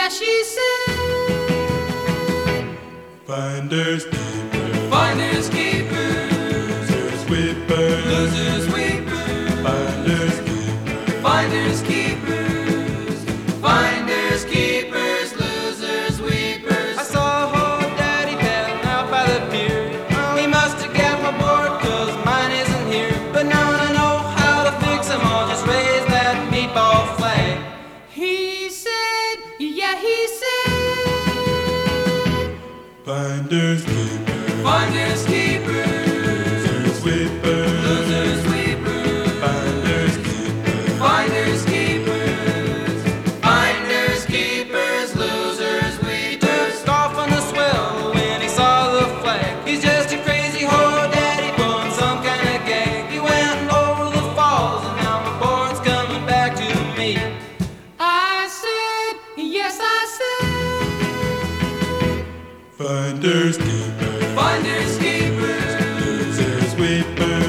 yeah, she said. Finders keepers, Finders keepers, losers weepers, losers weepers. finders keepers, Finders keepers, finders keepers, losers weepers. I saw old daddy paddling out by the pier. He must have got my board, cause mine isn't here. But now I know how to fix them all, just raise that meatball flag. He said, yeah, he said. finders keepers, Finders keepers, losers weepers, losers weepers. finders keepers, Finders keepers, finders keepers, losers weepers. Took off on the swell when he saw the flag. He's just a crazy old daddy pulling some kind of gag. He went over the falls and now my board's coming back to me. I said, yes, I said. finders keepers, Finders keepers, losers weepers,